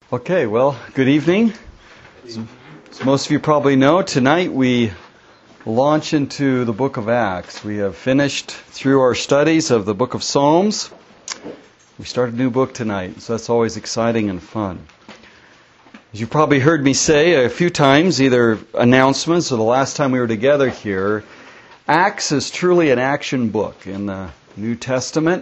Okay, well, good evening. As most of you probably know, tonight we launch into the book of Acts. We have finished through our studies of the book of Psalms. We start a new book tonight, so that's always exciting and fun. As you've probably heard me say a few times, either announcements or the last time we were together here, Acts is truly an action book in the New Testament,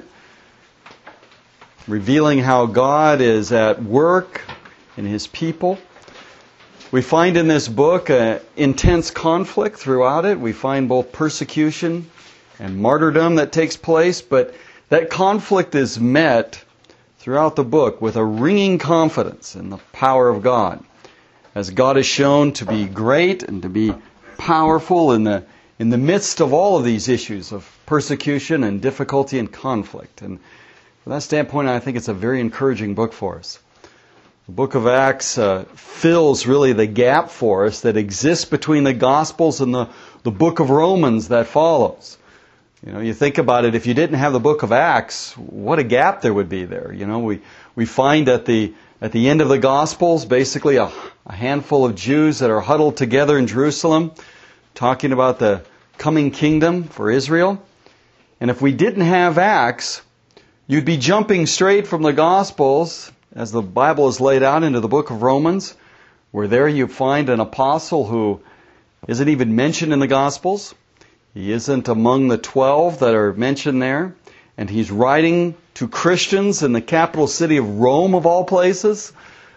revealing how God is at work in His people. We find in this book intense conflict throughout it. We find both persecution and martyrdom that takes place, but that conflict is met throughout the book with a ringing confidence in the power of God, as God is shown to be great and to be powerful in the midst of all of these issues of persecution and difficulty and conflict. And from that standpoint, I think it's a very encouraging book for us. The book of Acts fills really the gap for us that exists between the Gospels and the book of Romans that follows. You know, you think about it, if you didn't have the book of Acts, what a gap there would be there. You know, we find at the end of the Gospels, basically a handful of Jews that are huddled together in Jerusalem, talking about the coming kingdom for Israel. And if we didn't have Acts, you'd be jumping straight from the Gospels, as the Bible is laid out, into the book of Romans, where there you find an apostle who isn't even mentioned in the Gospels. He isn't among the 12 that are mentioned there. And he's writing to Christians in the capital city of Rome, of all places,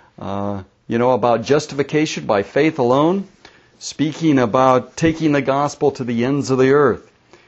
about justification by faith alone, speaking about taking the gospel to the ends of the earth.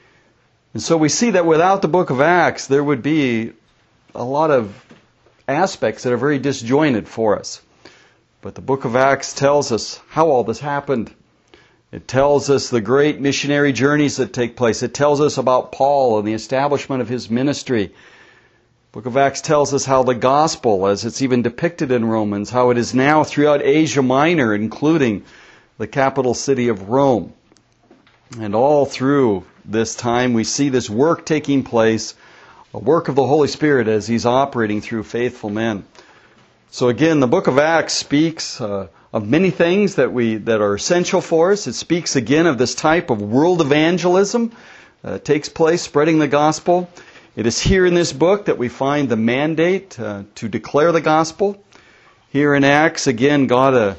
And so we see that without the book of Acts, there would be a lot of aspects that are very disjointed for us. But the book of Acts tells us how all this happened. It tells us the great missionary journeys that take place. It tells us about Paul and the establishment of his ministry. The book of Acts tells us how the gospel, as it's even depicted in Romans, how it is now throughout Asia Minor, including the capital city of Rome. And all through this time we see this work taking place, a work of the Holy Spirit as He's operating through faithful men. So again, the book of Acts speaks of many things that are essential for us. It speaks again of this type of world evangelism that takes place, spreading the gospel. It is here in this book that we find the mandate to declare the gospel. Here in Acts, again, God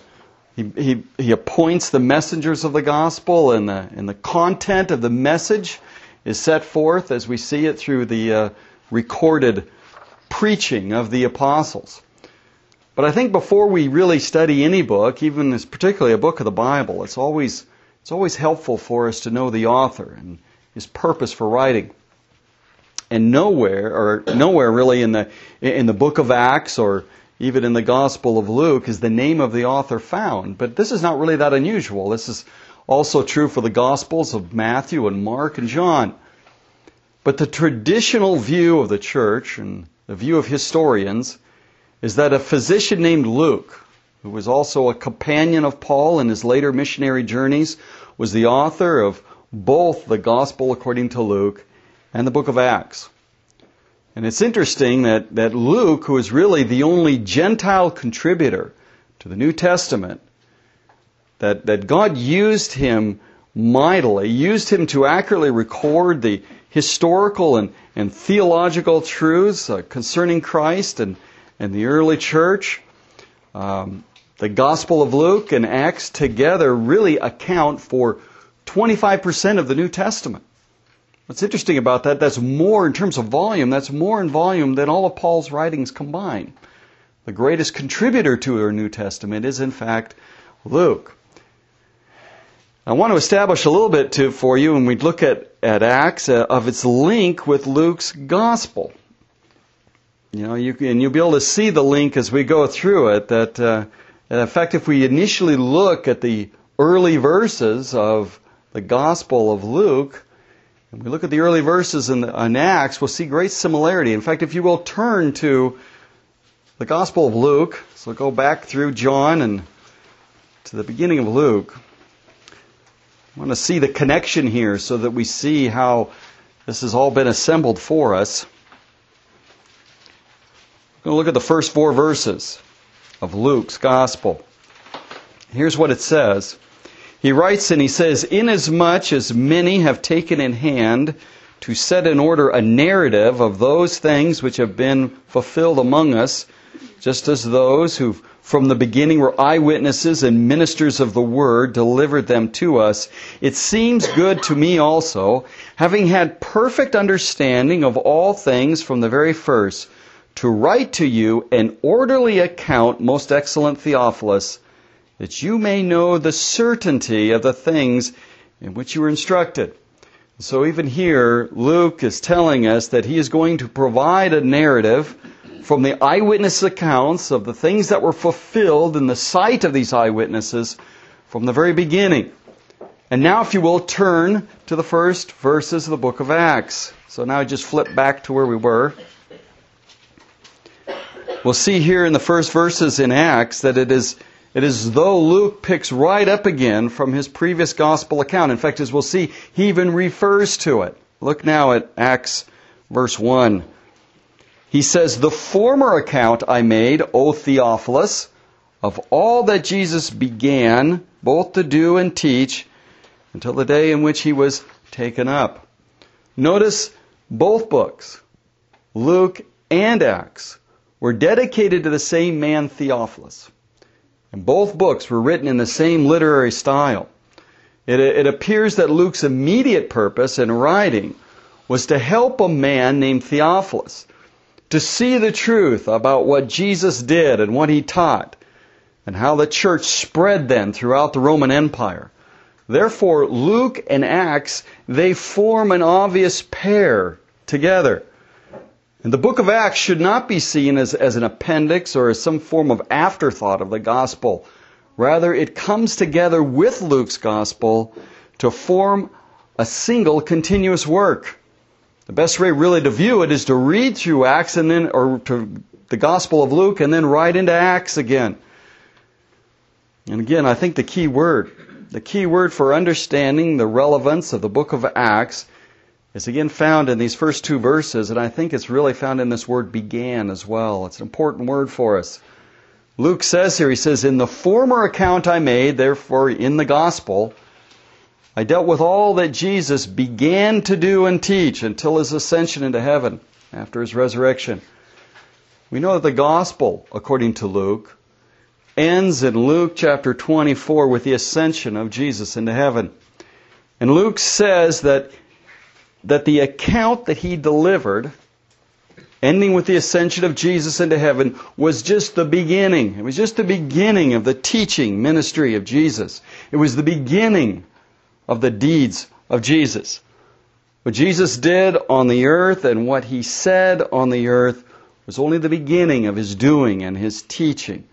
He appoints the messengers of the gospel, and the content of the message is set forth as we see it through the recorded preaching of the apostles. But I think before we really study any book, even as particularly a book of the Bible, it's always helpful for us to know the author and his purpose for writing. And nowhere really in the book of Acts or even in the Gospel of Luke is the name of the author found. But this is not really that unusual. This is also true for the Gospels of Matthew and Mark and John. But the traditional view of the church and the view of historians is that a physician named Luke, who was also a companion of Paul in his later missionary journeys, was the author of both the Gospel according to Luke and the book of Acts. And it's interesting that Luke, who is really the only Gentile contributor to the New Testament, that God used him mightily, used him to accurately record the historical and theological truths concerning Christ and the early church. The Gospel of Luke and Acts together really account for 25% of the New Testament. What's interesting about that, that's more in terms of volume, that's more in volume than all of Paul's writings combined. The greatest contributor to our New Testament is, in fact, Luke. I want to establish a little bit for you when we look at Acts of its link with Luke's Gospel. You know, you'll be able to see the link as we go through it, that in fact, if we initially look at the early verses of the Gospel of Luke, and we look at the early verses in Acts, we'll see great similarity. In fact, if you will turn to the Gospel of Luke, so go back through John and to the beginning of Luke. I want to see the connection here so that we see how this has all been assembled for us. We're going to look at the first 4 verses. of Luke's Gospel. Here's what it says. He writes and he says, "Inasmuch as many have taken in hand to set in order a narrative of those things which have been fulfilled among us, just as those who from the beginning were eyewitnesses and ministers of the word delivered them to us, it seems good to me also, having had perfect understanding of all things from the very first, to write to you an orderly account, most excellent Theophilus, that you may know the certainty of the things in which you were instructed." So even here, Luke is telling us that he is going to provide a narrative from the eyewitness accounts of the things that were fulfilled in the sight of these eyewitnesses from the very beginning. And now, if you will, turn to the first verses of the book of Acts. So now I just flip back to where we were. We'll see here in the first verses in Acts that it is as though Luke picks right up again from his previous gospel account. In fact, as we'll see, he even refers to it. Look now at Acts verse 1. He says, "The former account I made, O Theophilus, of all that Jesus began both to do and teach until the day in which he was taken up." Notice both books, Luke and Acts, were dedicated to the same man, Theophilus. And both books were written in the same literary style. It appears that Luke's immediate purpose in writing was to help a man named Theophilus to see the truth about what Jesus did and what he taught, and how the church spread then throughout the Roman Empire. Therefore, Luke and Acts, they form an obvious pair together. And the book of Acts should not be seen as an appendix or as some form of afterthought of the gospel. Rather, it comes together with Luke's gospel to form a single continuous work. The best way really to view it is to read through Acts and then, or to the Gospel of Luke and then right into Acts again. And again, I think the key word for understanding the relevance of the book of Acts is again found in these first two verses, and I think it's really found in this word "began" as well. It's an important word for us. Luke says here, he says, "In the former account I made," therefore in the Gospel, "I dealt with all that Jesus began to do and teach until his ascension into heaven, after his resurrection." We know that the Gospel, according to Luke, ends in Luke chapter 24 with the ascension of Jesus into heaven. And Luke says that the account that he delivered, ending with the ascension of Jesus into heaven, was just the beginning. It was just the beginning of the teaching ministry of Jesus. It was the beginning of the deeds of Jesus. What Jesus did on the earth and what he said on the earth was only the beginning of his doing and his teaching.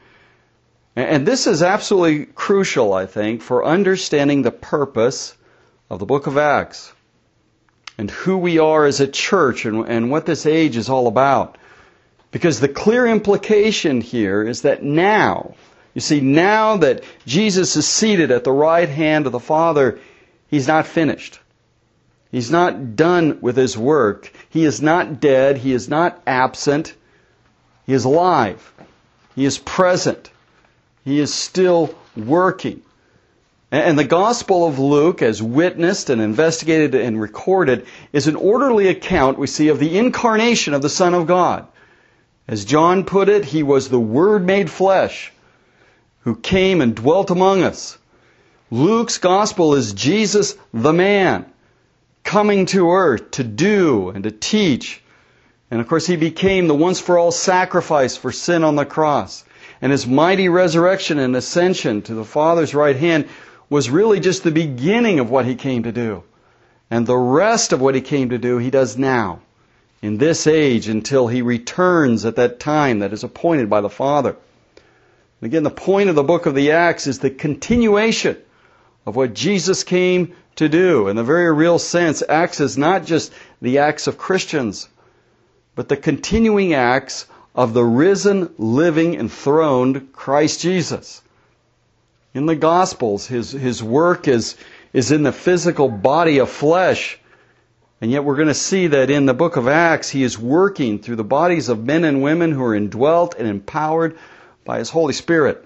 And this is absolutely crucial, I think, for understanding the purpose of the book of Acts and who we are as a church and what this age is all about. Because the clear implication here is that now, you see, now that Jesus is seated at the right hand of the Father, he's not finished. He's not done with his work. He is not dead. He is not absent. He is alive. He is present. He is still working. And the Gospel of Luke, as witnessed and investigated and recorded, is an orderly account, we see, of the incarnation of the Son of God. As John put it, he was the Word made flesh, who came and dwelt among us. Luke's Gospel is Jesus the man, coming to earth to do and to teach. And of course, he became the once-for-all sacrifice for sin on the cross. And his mighty resurrection and ascension to the Father's right hand was really just the beginning of what he came to do. And the rest of what he came to do, he does now, in this age, until he returns at that time that is appointed by the Father. And again, the point of the book of the Acts is the continuation of what Jesus came to do. In a very real sense, Acts is not just the acts of Christians, but the continuing acts of the risen, living, enthroned Christ Jesus. In the Gospels, his work is in the physical body of flesh. And yet we're going to see that in the book of Acts, he is working through the bodies of men and women who are indwelt and empowered by His Holy Spirit.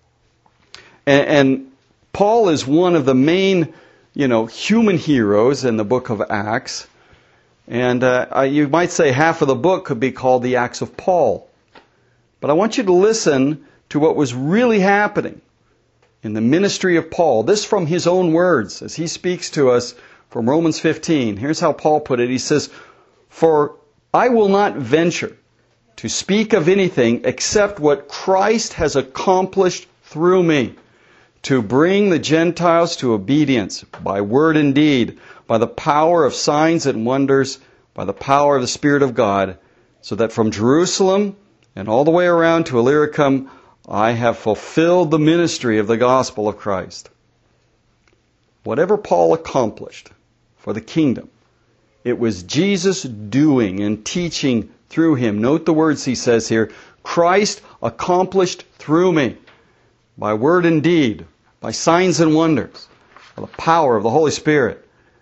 And Paul is one of the main, human heroes in the book of Acts. And you might say half of the book could be called the Acts of Paul. But I want you to listen to what was really happening in the ministry of Paul. This from his own words as he speaks to us from Romans 15. Here's how Paul put it. He says, "For I will not venture to speak of anything except what Christ has accomplished through me, to bring the Gentiles to obedience by word and deed, by the power of signs and wonders, by the power of the Spirit of God, so that from Jerusalem and all the way around to Illyricum, I have fulfilled the ministry of the gospel of Christ." Whatever Paul accomplished for the kingdom, it was Jesus doing and teaching through him. Note the words he says here, "Christ accomplished through me, by word and deed, by signs and wonders, by the power of the Holy Spirit."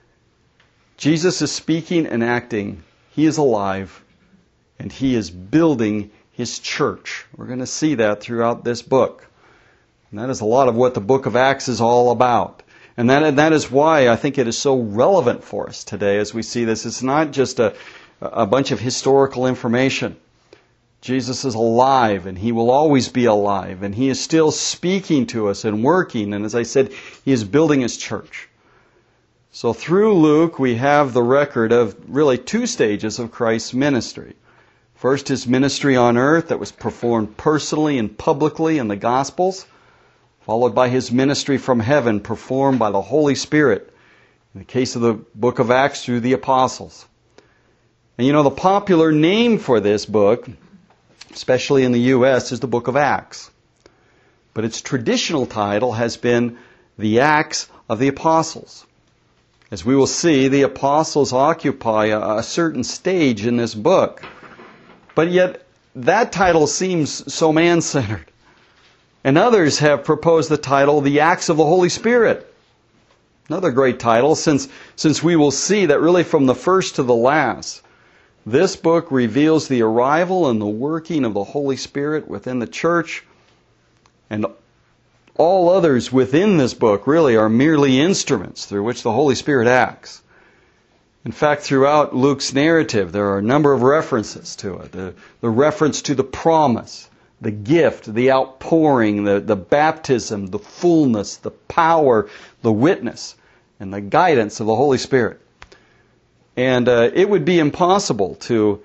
Jesus is speaking and acting. He is alive, and He is building His church. We're going to see that throughout this book. And that is a lot of what the book of Acts is all about. And that is why I think it is so relevant for us today as we see this. It's not just a bunch of historical information. Jesus is alive, and He will always be alive, and He is still speaking to us and working. And as I said, He is building His church. So through Luke, we have the record of really two stages of Christ's ministry. First, His ministry on earth that was performed personally and publicly in the Gospels, followed by His ministry from heaven performed by the Holy Spirit, in the case of the book of Acts, through the apostles. And the popular name for this book, especially in the U.S., is the book of Acts. But its traditional title has been the Acts of the Apostles. As we will see, the apostles occupy a certain stage in this book. But yet, that title seems so man-centered. And others have proposed the title, The Acts of the Holy Spirit. Another great title, since we will see that really from the first to the last, this book reveals the arrival and the working of the Holy Spirit within the church. And all others within this book really are merely instruments through which the Holy Spirit acts. In fact, throughout Luke's narrative, there are a number of references to it. The reference to the promise, the gift, the outpouring, the baptism, the fullness, the power, the witness, and the guidance of the Holy Spirit. And it would be impossible to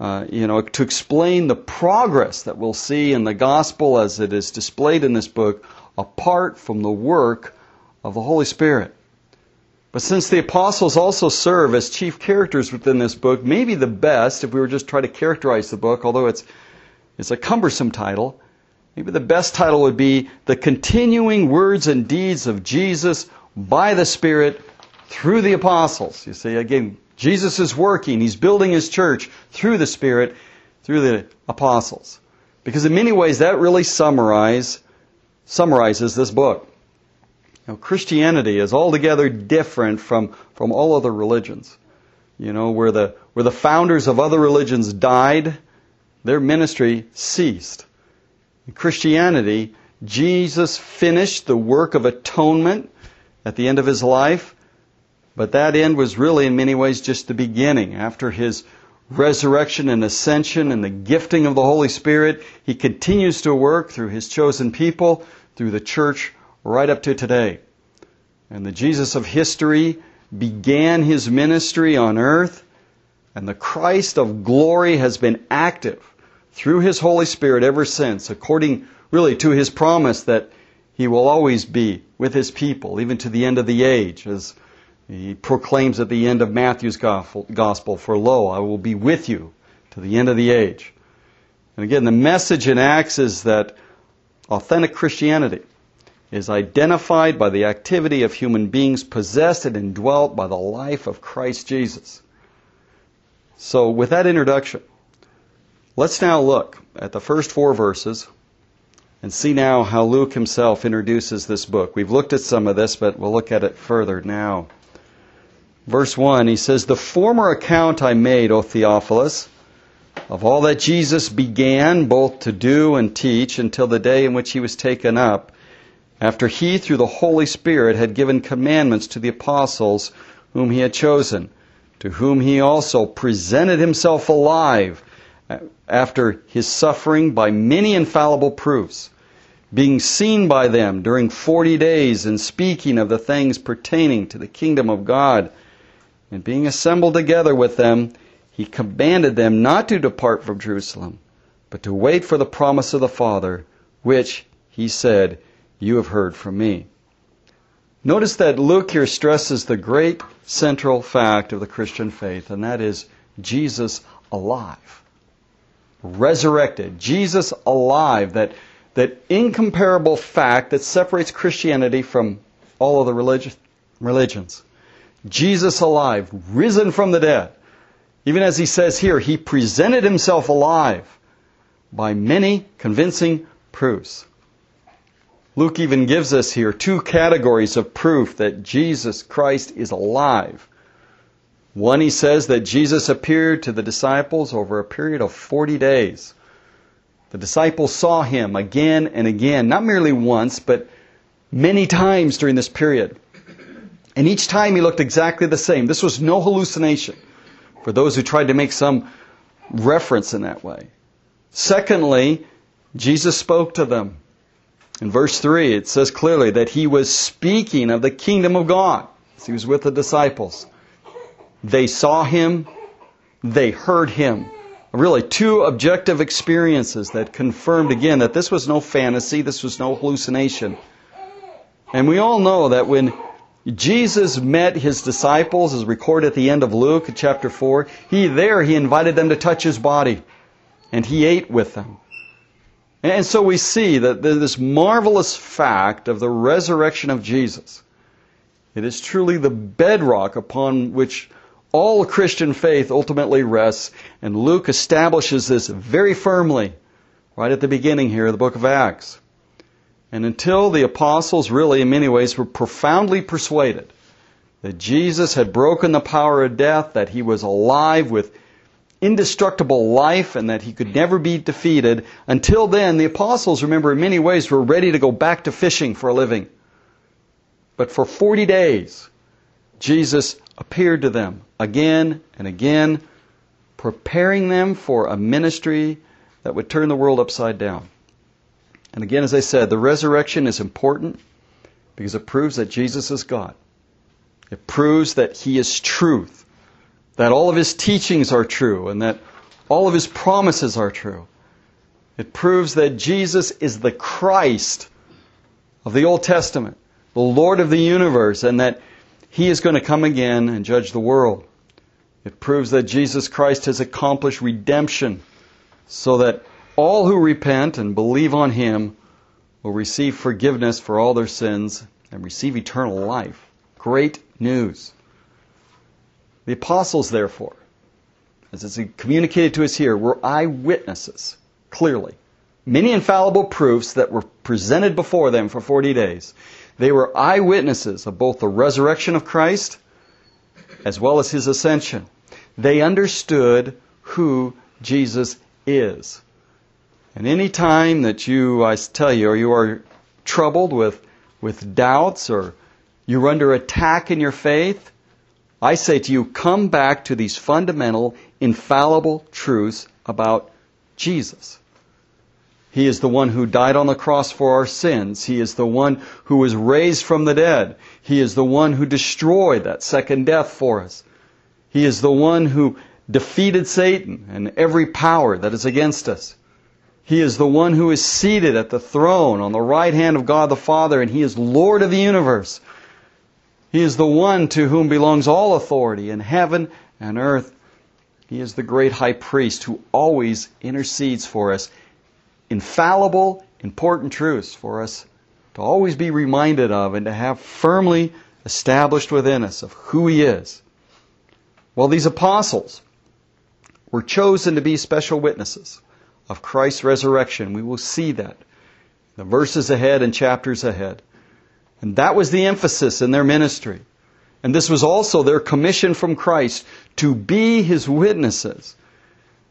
explain the progress that we'll see in the gospel as it is displayed in this book apart from the work of the Holy Spirit. But since the apostles also serve as chief characters within this book, maybe the best, if we were just trying to characterize the book, although it's a cumbersome title, maybe the best title would be The Continuing Words and Deeds of Jesus by the Spirit through the Apostles. You see, again, Jesus is working. He's building His church through the Spirit, through the Apostles. Because in many ways that really summarizes this book. Christianity is altogether different from all other religions. Where the founders of other religions died, their ministry ceased. In Christianity, Jesus finished the work of atonement at the end of His life, but that end was really in many ways just the beginning. After His resurrection and ascension and the gifting of the Holy Spirit, He continues to work through His chosen people, through the church, right up to today. And the Jesus of history began His ministry on earth, and the Christ of glory has been active through His Holy Spirit ever since, according really to His promise that He will always be with His people, even to the end of the age, as He proclaims at the end of Matthew's gospel, "For lo, I will be with you to the end of the age." And again, the message in Acts is that authentic Christianity is identified by the activity of human beings possessed and indwelt by the life of Christ Jesus. So with that introduction, let's now look at the first 4 verses and see now how Luke himself introduces this book. We've looked at some of this, but we'll look at it further now. Verse 1, he says, "The former account I made, O Theophilus, of all that Jesus began both to do and teach until the day in which he was taken up, after he, through the Holy Spirit, had given commandments to the apostles whom he had chosen, to whom he also presented himself alive after his suffering by many infallible proofs, being seen by them during 40 days and speaking of the things pertaining to the kingdom of God. And being assembled together with them, he commanded them not to depart from Jerusalem, but to wait for the promise of the Father, which, he said, you have heard from me. Notice that Luke here stresses the great central fact of the Christian faith, and that is Jesus alive. Resurrected. Jesus alive. That incomparable fact that separates Christianity from all other religions. Jesus alive, risen from the dead. Even as he says here, he presented himself alive by many convincing proofs. Luke even gives us here two categories of proof that Jesus Christ is alive. One, he says that Jesus appeared to the disciples over a period of 40 days. The disciples saw him again and again, not merely once, but many times during this period. And each time he looked exactly the same. This was no hallucination for those who tried to make some reference in that way. Secondly, Jesus spoke to them. In verse 3, it says clearly that he was speaking of the kingdom of God as he was with the disciples. They saw him, they heard him. Really, two objective experiences that confirmed again that this was no fantasy, this was no hallucination. And we all know that when Jesus met his disciples, as recorded at the end of Luke chapter 4, he invited them to touch his body, and he ate with them. And so we see that this marvelous fact of the resurrection of Jesus, it is truly the bedrock upon which all Christian faith ultimately rests, and Luke establishes this very firmly right at the beginning here of the book of Acts. And until the apostles really in many ways were profoundly persuaded that Jesus had broken the power of death, that he was alive with indestructible life, and that he could never be defeated, until then the apostles, remember, in many ways were ready to go back to fishing for a living. But for 40 days, Jesus appeared to them again and again, preparing them for a ministry that would turn the world upside down. And again, as I said, the resurrection is important because it proves that Jesus is God. It proves that he is truth, that all of his teachings are true, and that all of his promises are true. It proves that Jesus is the Christ of the Old Testament, the Lord of the universe, and that he is going to come again and judge the world. It proves that Jesus Christ has accomplished redemption so that all who repent and believe on him will receive forgiveness for all their sins and receive eternal life. Great news. The apostles, therefore, as it's communicated to us here, were eyewitnesses, clearly. Many infallible proofs that were presented before them for 40 days. They were eyewitnesses of both the resurrection of Christ as well as his ascension. They understood who Jesus is. And any time that you are troubled with doubts, or you're under attack in your faith, I say to you, come back to these fundamental, infallible truths about Jesus. He is the one who died on the cross for our sins. He is the one who was raised from the dead. He is the one who destroyed that second death for us. He is the one who defeated Satan and every power that is against us. He is the one who is seated at the throne on the right hand of God the Father, and he is Lord of the universe. He is the one to whom belongs all authority in heaven and earth. He is the great high priest who always intercedes for us. Infallible, important truths for us to always be reminded of and to have firmly established within us of who he is. Well, these apostles were chosen to be special witnesses of Christ's resurrection. We will see that in the verses ahead and chapters ahead. And that was the emphasis in their ministry. And this was also their commission from Christ, to be his witnesses.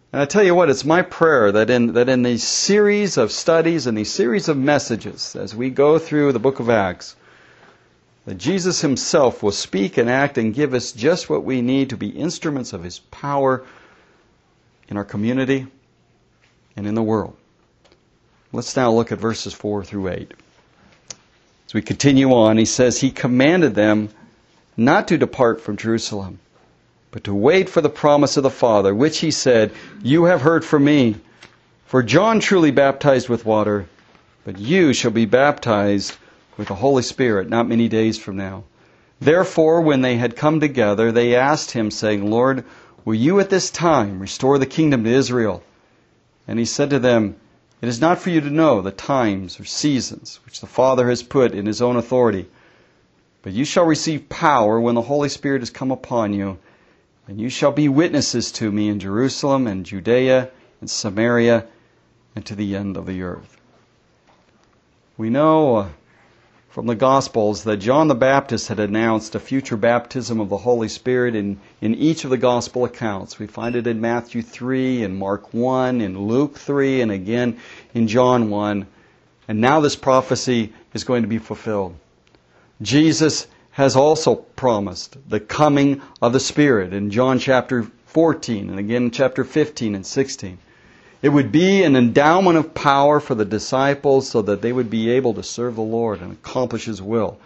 And I tell you what, it's my prayer that in these series of studies and these series of messages, as we go through the book of Acts, that Jesus himself will speak and act and give us just what we need to be instruments of his power in our community and in the world. Let's now look at verses 4 through 8. As we continue on, he says, he commanded them not to depart from Jerusalem, but to wait for the promise of the Father, which he said, you have heard from me. For John truly baptized with water, but you shall be baptized with the Holy Spirit not many days from now. Therefore, when they had come together, they asked him, saying, Lord, will you at this time restore the kingdom to Israel? And he said to them, it is not for you to know the times or seasons which the Father has put in his own authority, but you shall receive power when the Holy Spirit has come upon you, and you shall be witnesses to me in Jerusalem and Judea and Samaria and to the end of the earth. We know from the Gospels that John the Baptist had announced a future baptism of the Holy Spirit in each of the Gospel accounts. We find it in Matthew 3, in Mark 1, in Luke 3, and again in John 1. And now this prophecy is going to be fulfilled. Jesus has also promised the coming of the Spirit in John chapter 14 and again in chapter 15 and 16. It would be an endowment of power for the disciples so that they would be able to serve the Lord and accomplish his will.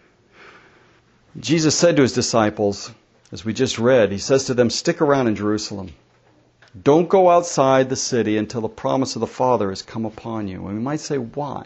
Jesus said to his disciples, as we just read, he says to them, stick around in Jerusalem. Don't go outside the city until the promise of the Father has come upon you. And we might say, why?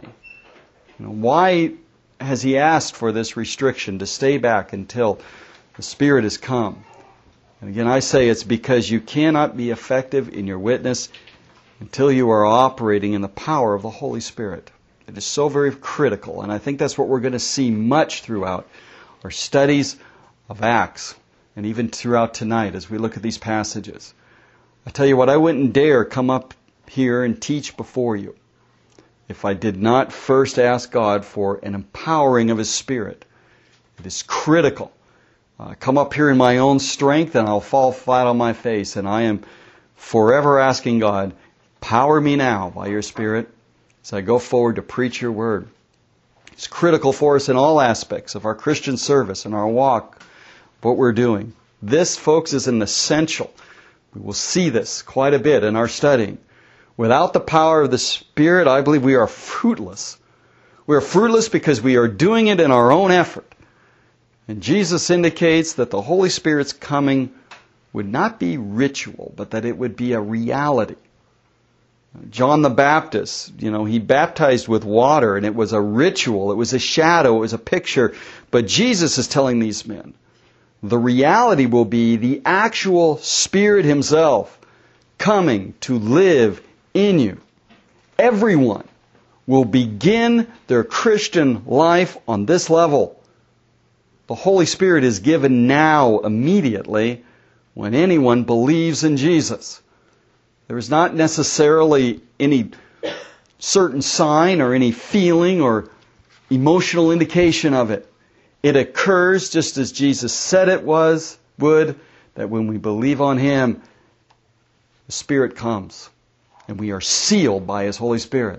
Why has he asked for this restriction to stay back until the Spirit has come? And again, I say it's because you cannot be effective in your witness until you are operating in the power of the Holy Spirit. It is so very critical, and I think that's what we're going to see much throughout our studies of Acts, and even throughout tonight as we look at these passages. I tell you what, I wouldn't dare come up here and teach before you if I did not first ask God for an empowering of his Spirit. It is critical. I come up here in my own strength and I'll fall flat on my face, and I am forever asking God, empower me now by your Spirit as I go forward to preach your word. It's critical for us in all aspects of our Christian service and our walk, what we're doing. This, folks, is an essential. We will see this quite a bit in our studying. Without the power of the Spirit, I believe we are fruitless. We are fruitless because we are doing it in our own effort. And Jesus indicates that the Holy Spirit's coming would not be ritual, but that it would be a reality. John the Baptist, he baptized with water, and it was a ritual, it was a shadow, it was a picture. But Jesus is telling these men, the reality will be the actual Spirit himself coming to live in you. Everyone will begin their Christian life on this level. The Holy Spirit is given now, immediately, when anyone believes in Jesus. There is not necessarily any certain sign or any feeling or emotional indication of it. It occurs just as Jesus said it would, that when we believe on him, the Spirit comes and we are sealed by his Holy Spirit.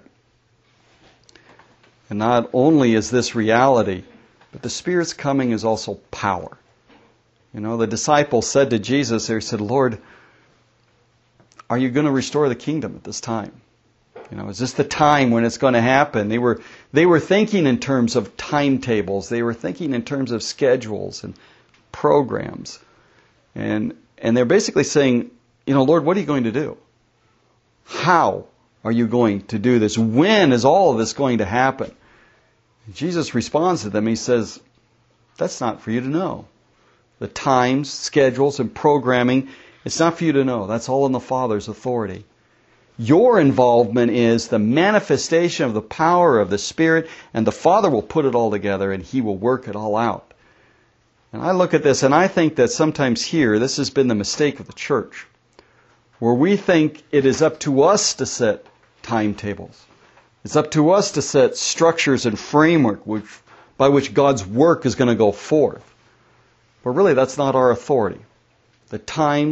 And not only is this reality, but the Spirit's coming is also power. The disciples said to Jesus, they said, Lord, are you going to restore the kingdom at this time? Is this the time when it's going to happen? They were thinking in terms of timetables. They were thinking in terms of schedules and programs. And they're basically saying, Lord, what are you going to do? How are you going to do this? When is all of this going to happen? And Jesus responds to them. He says, that's not for you to know. The times, schedules, and programming, it's not for you to know. That's all in the Father's authority. Your involvement is the manifestation of the power of the Spirit, and the Father will put it all together and he will work it all out. And I look at this and I think that sometimes here, this has been the mistake of the church, where we think it is up to us to set timetables. It's up to us to set structures and framework by which God's work is going to go forth. But really, that's not our authority. The times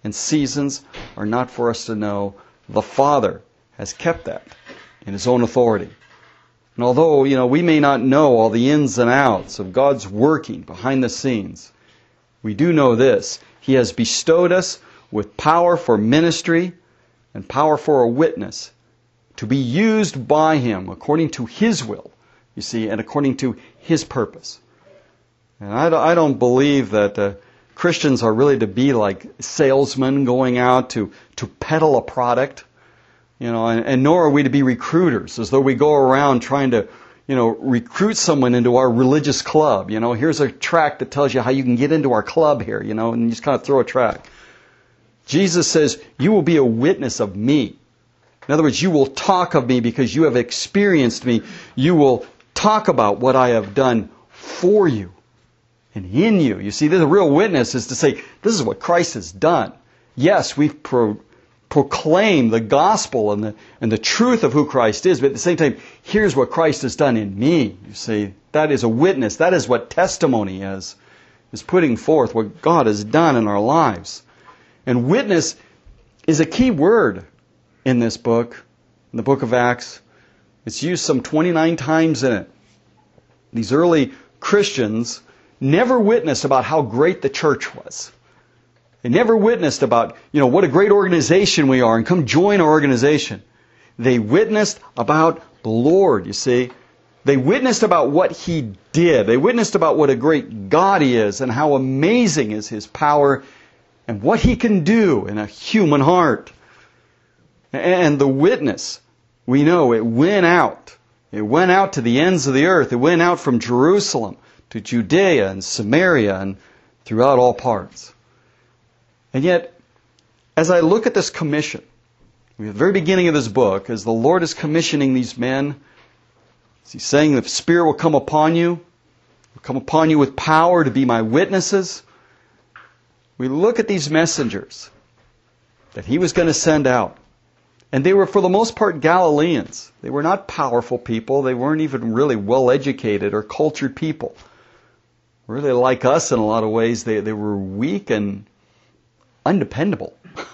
and seasons are not for us to know. The Father has kept that in His own authority. And although, we may not know all the ins and outs of God's working behind the scenes, we do know this. He has bestowed us with power for ministry and power for a witness to be used by Him according to His will, you see, and according to His purpose. And I don't believe that Christians are really to be like salesmen going out to peddle a product, and nor are we to be recruiters, as though we go around trying to, recruit someone into our religious club. Here's a tract that tells you how you can get into our club here, and you just kind of throw a tract. Jesus says, you will be a witness of me. In other words, you will talk of me because you have experienced me. You will talk about what I have done for you and in you. You see, the real witness is to say, this is what Christ has done. Yes, we've proclaimed the gospel and the truth of who Christ is, but at the same time, here's what Christ has done in me. You see, that is a witness. That is what testimony is putting forth what God has done in our lives. And witness is a key word in this book, in the book of Acts. It's used some 29 times in it. These early Christians never witnessed about how great the church was. They never witnessed about, what a great organization we are and come join our organization. They witnessed about the Lord, you see. They witnessed about what He did. They witnessed about what a great God He is and how amazing is His power and what He can do in a human heart. And the witness, we know, it went out. It went out to the ends of the earth. It went out from Jerusalem to Judea and Samaria and throughout all parts. And yet, as I look at this commission, at the very beginning of this book, as the Lord is commissioning these men, as He's saying the Spirit will come upon you with power to be my witnesses, we look at these messengers that He was going to send out. And they were, for the most part, Galileans. They were not powerful people. They weren't even really well-educated or cultured people. Really like us in a lot of ways. They were weak and undependable.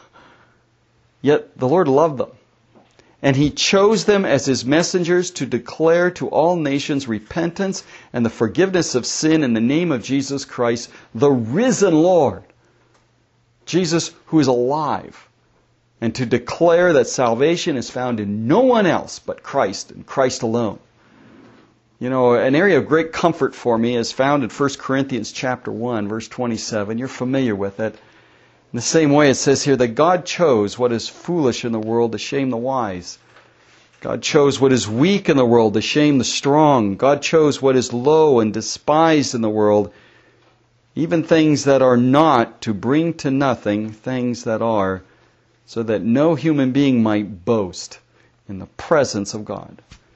Yet the Lord loved them. And He chose them as His messengers to declare to all nations repentance and the forgiveness of sin in the name of Jesus Christ, the risen Lord. Jesus who is alive. And to declare that salvation is found in no one else but Christ and Christ alone. An area of great comfort for me is found in 1 Corinthians chapter 1, verse 27. You're familiar with it. In the same way, it says here that God chose what is foolish in the world to shame the wise. God chose what is weak in the world to shame the strong. God chose what is low and despised in the world, even things that are not, to bring to nothing things that are, so that no human being might boast in the presence of God.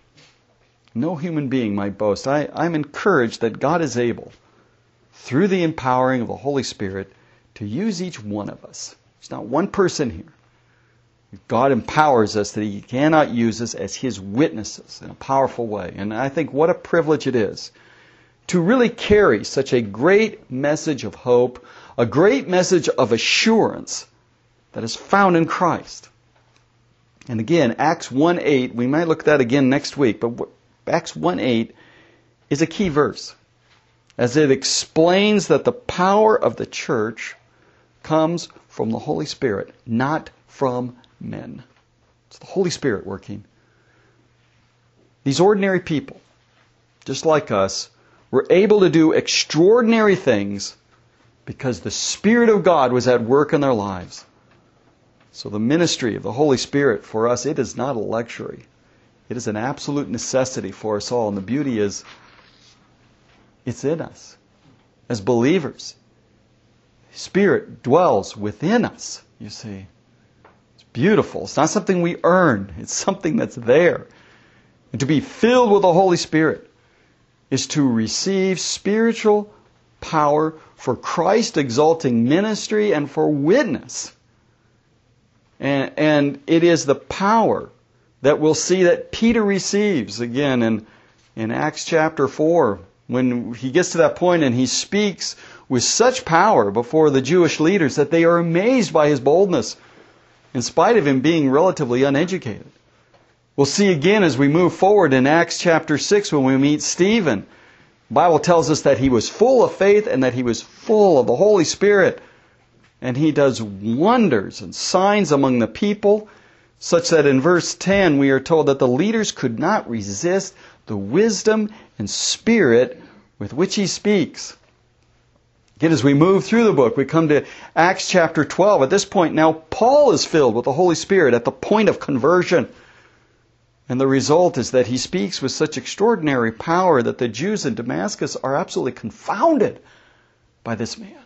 No human being might boast. I'm encouraged that God is able, through the empowering of the Holy Spirit, to use each one of us. There's not one person here. God empowers us that He cannot use us as His witnesses in a powerful way. And I think what a privilege it is to really carry such a great message of hope, a great message of assurance that is found in Christ. And again, Acts 1:8, we might look at that again next week, but Acts 1:8 is a key verse, as it explains that the power of the church comes from the Holy Spirit, not from men. It's the Holy Spirit working. These ordinary people, just like us, were able to do extraordinary things because the Spirit of God was at work in their lives. So the ministry of the Holy Spirit for us, it is not a luxury. It is an absolute necessity for us all. And the beauty is, it's in us. As believers, Spirit dwells within us, you see. It's beautiful. It's not something we earn. It's something that's there. And to be filled with the Holy Spirit is to receive spiritual power for Christ-exalting ministry and for witness. And it is the power that we'll see that Peter receives again in Acts chapter 4, when he gets to that point and he speaks with such power before the Jewish leaders that they are amazed by his boldness, in spite of him being relatively uneducated. We'll see again as we move forward in Acts chapter 6 when we meet Stephen. The Bible tells us that he was full of faith and that he was full of the Holy Spirit. And he does wonders and signs among the people, such that in verse 10 we are told that the leaders could not resist the wisdom and spirit with which he speaks. Again, as we move through the book, we come to Acts chapter 12. At this point now, Paul is filled with the Holy Spirit at the point of conversion. And the result is that he speaks with such extraordinary power that the Jews in Damascus are absolutely confounded by this man.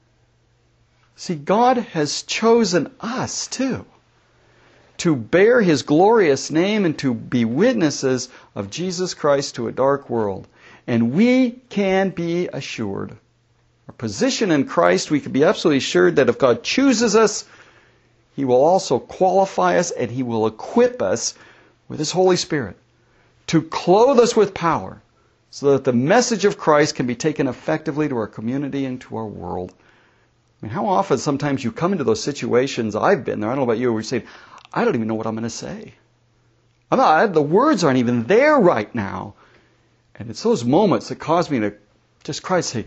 See, God has chosen us too to bear his glorious name and to be witnesses of Jesus Christ to a dark world. And we can be assured, our position in Christ, we can be absolutely assured that if God chooses us, he will also qualify us and he will equip us with his Holy Spirit to clothe us with power so that the message of Christ can be taken effectively to our community and to our world. I mean, how often sometimes you come into those situations, I've been there, I don't know about you, where you're saying, I don't even know what I'm going to say. The words aren't even there right now. And it's those moments that cause me to just cry and say,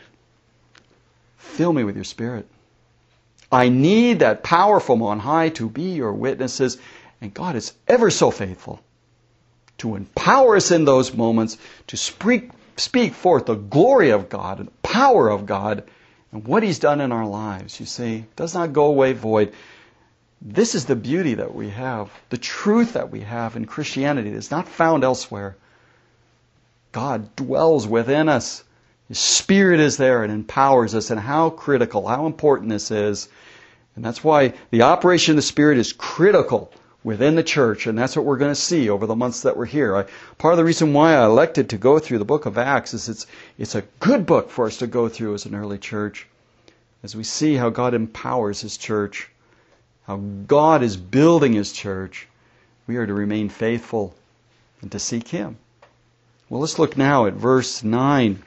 fill me with your Spirit. I need that power from on high to be your witnesses. And God is ever so faithful to empower us in those moments to speak forth the glory of God and the power of God and what he's done in our lives. You see, it does not go away void. This is the beauty that we have, the truth that we have in Christianity that's not found elsewhere. God dwells within us. His Spirit is there and empowers us. And how critical, how important this is. And that's why the operation of the Spirit is critical within the church. And that's what we're going to see over the months that we're here. Part of the reason why I elected to go through the book of Acts is it's a good book for us to go through as an early church. As we see how God empowers his church, how God is building his church, we are to remain faithful and to seek him. Well, let's look now at verse 9.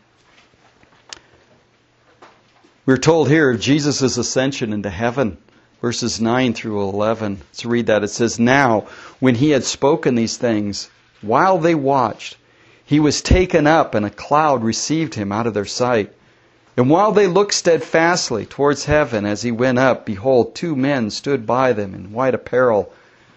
We're told here of Jesus' ascension into heaven, verses 9 through 11. Let's read that. It says, Now, when he had spoken these things, while they watched, he was taken up, and a cloud received him out of their sight. And while they looked steadfastly towards heaven as he went up, behold, 2 men stood by them in white apparel,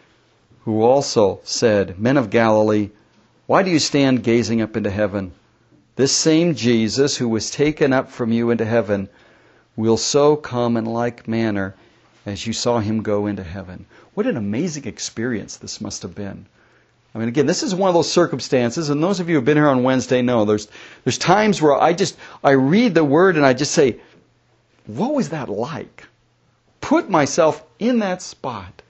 who also said, Men of Galilee, why do you stand gazing up into heaven? This same Jesus who was taken up from you into heaven will so come in like manner as you saw him go into heaven. What an amazing experience this must have been. I mean, again, this is one of those circumstances, and those of you who have been here on Wednesday know there's times where I read the Word and I just say, what was that like? Put myself in that spot.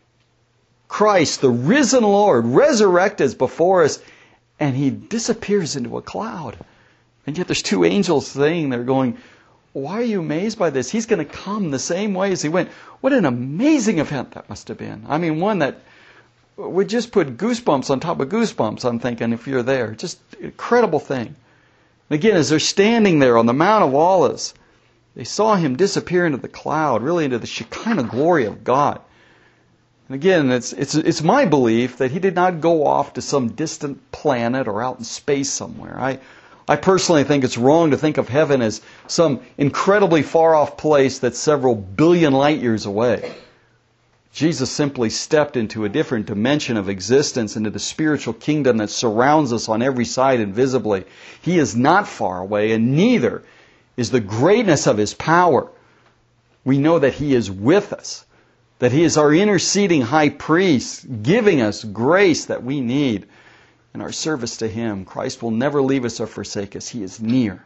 Christ, the risen Lord, resurrected before us, and he disappears into a cloud. And yet there's 2 angels saying, they're going, why are you amazed by this? He's going to come the same way as he went. What an amazing event that must have been. I mean, one that would just put goosebumps on top of goosebumps, I'm thinking, if you're there. Just an incredible thing. And again, as they're standing there on the Mount of Olives, they saw him disappear into the cloud, really into the Shekinah glory of God. And again, it's my belief that he did not go off to some distant planet or out in space somewhere. I personally think it's wrong to think of heaven as some incredibly far-off place that's several billion light years away. Jesus simply stepped into a different dimension of existence, into the spiritual kingdom that surrounds us on every side invisibly. He is not far away, and neither is the greatness of his power. We know that he is with us, that he is our interceding high priest, giving us grace that we need in our service to him. Christ will never leave us or forsake us. He is near.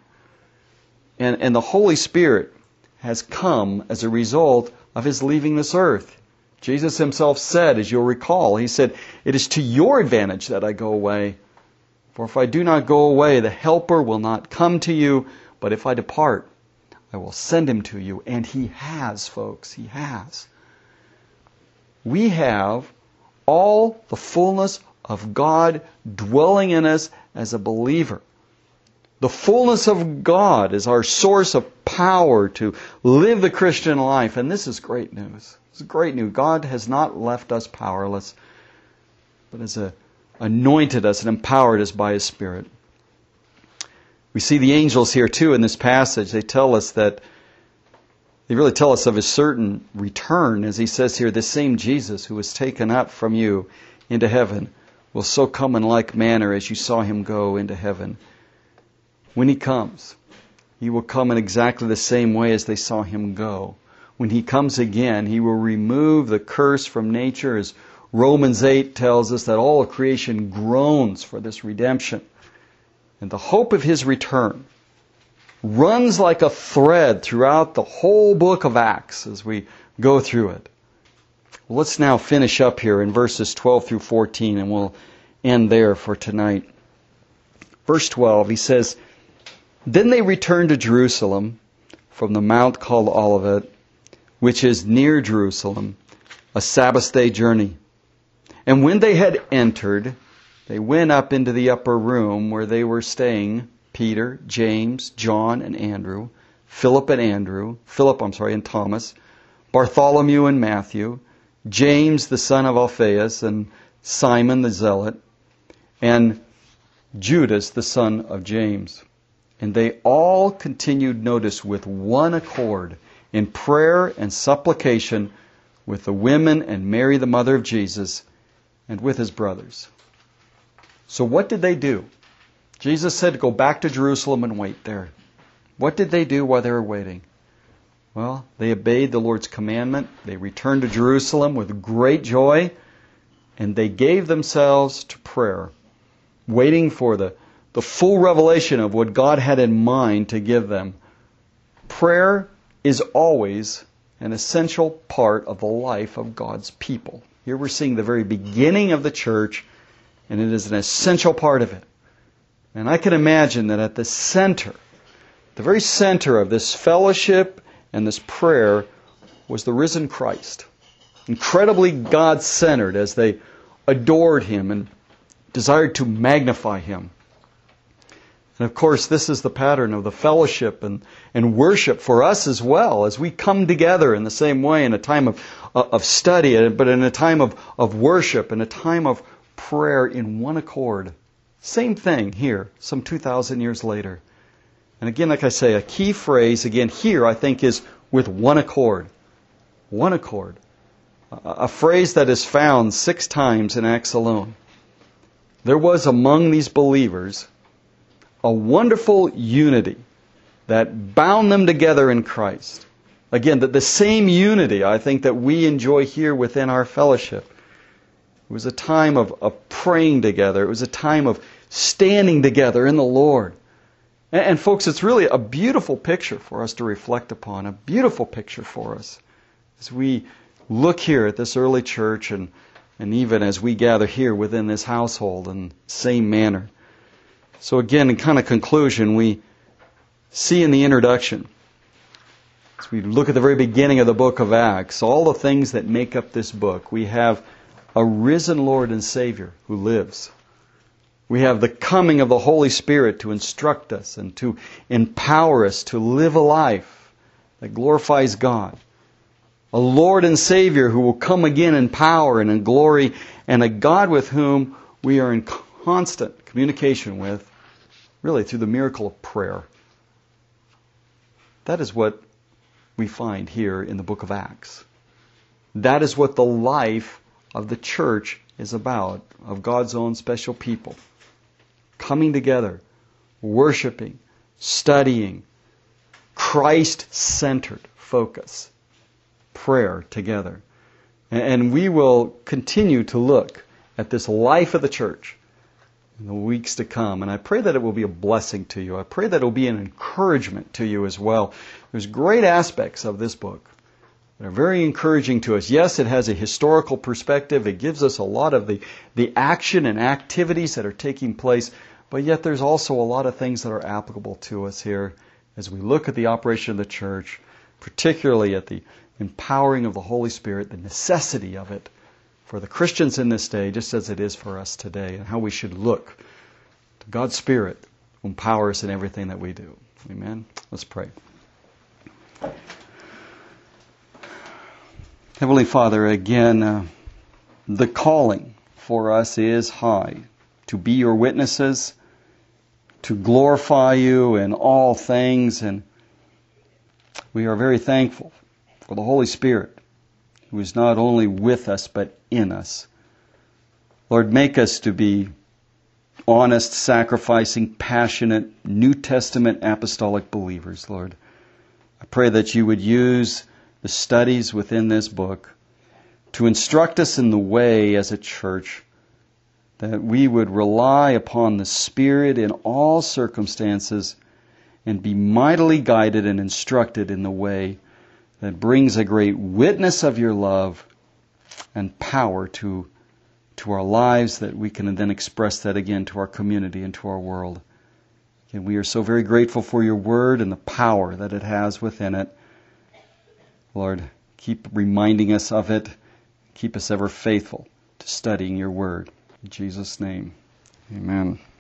And the Holy Spirit has come as a result of his leaving this earth. Jesus himself said, as you'll recall, he said, It is to your advantage that I go away. For if I do not go away, the Helper will not come to you. But if I depart, I will send him to you. And he has, folks. He has. We have all the fullness of God dwelling in us as a believer. The fullness of God is our source of power to live the Christian life. And this is great news. This is great news. God has not left us powerless, but has anointed us and empowered us by His Spirit. We see the angels here too in this passage. They really tell us of His certain return. As He says here, this same Jesus who was taken up from you into heaven will so come in like manner as you saw Him go into heaven. When He comes, He will come in exactly the same way as they saw Him go. When He comes again, He will remove the curse from nature, as Romans 8 tells us that all of creation groans for this redemption. And the hope of His return runs like a thread throughout the whole book of Acts as we go through it. Well, let's now finish up here in verses 12 through 14, and we'll end there for tonight. Verse 12, he says, Then they returned to Jerusalem from the mount called Olivet, which is near Jerusalem, a Sabbath day journey. And when they had entered, they went up into the upper room where they were staying, Peter, James, John, and Andrew, Philip and Thomas, Bartholomew and Matthew, James the son of Alphaeus, and Simon the Zealot, and Judas the son of James. And they all continued, notice, with one accord, in prayer and supplication with the women and Mary the mother of Jesus, and with His brothers. So what did they do? Jesus said to go back to Jerusalem and wait there. What did they do while they were waiting? Well, they obeyed the Lord's commandment. They returned to Jerusalem with great joy, and they gave themselves to prayer, waiting for the full revelation of what God had in mind to give them. Prayer is always an essential part of the life of God's people. Here we're seeing the very beginning of the church, and it is an essential part of it. And I can imagine that at the center, the very center of this fellowship and this prayer was the risen Christ. Incredibly God-centered as they adored Him and desired to magnify Him. And of course, this is the pattern of the fellowship and worship for us as well, as we come together in the same way in a time of study, but in a time of worship, in a time of prayer in one accord. Same thing here, some 2,000 years later. And again, like I say, a key phrase, again, here I think is with one accord. One accord. A phrase that is found 6 times in Acts alone. There was among these believers a wonderful unity that bound them together in Christ. Again, the same unity, I think, that we enjoy here within our fellowship. It was a time of praying together. It was a time of standing together in the Lord. And folks, it's really a beautiful picture for us to reflect upon, a beautiful picture for us as we look here at this early church and even as we gather here within this household in the same manner. So again, in kind of conclusion, we see in the introduction, as we look at the very beginning of the book of Acts, all the things that make up this book. We have a risen Lord and Savior who lives. We have the coming of the Holy Spirit to instruct us and to empower us to live a life that glorifies God. A Lord and Savior who will come again in power and in glory, and a God with whom we are in constant communication with, really through the miracle of prayer. That is what we find here in the book of Acts. That is what the life of the church is about, of God's own special people. Coming together, worshiping, studying, Christ-centered focus, prayer together. And we will continue to look at this life of the church in the weeks to come. And I pray that it will be a blessing to you. I pray that it will be an encouragement to you as well. There's great aspects of this book that are very encouraging to us. Yes, it has a historical perspective. It gives us a lot of the action and activities that are taking place. But yet there's also a lot of things that are applicable to us here as we look at the operation of the church, particularly at the empowering of the Holy Spirit, the necessity of it for the Christians in this day, just as it is for us today, and how we should look to God's Spirit empower us in everything that we do. Amen. Let's pray. Heavenly Father, again, the calling for us is high, to be your witnesses, to glorify you in all things, and we are very thankful for the Holy Spirit, who is not only with us, but in us. Lord, make us to be honest, sacrificing, passionate, New Testament apostolic believers, Lord. I pray that you would use the studies within this book to instruct us in the way as a church, that we would rely upon the Spirit in all circumstances and be mightily guided and instructed in the way that brings a great witness of your love and power to our lives, that we can then express that again to our community and to our world. And we are so very grateful for your word and the power that it has within it. Lord, keep reminding us of it. Keep us ever faithful to studying your word. In Jesus' name, amen.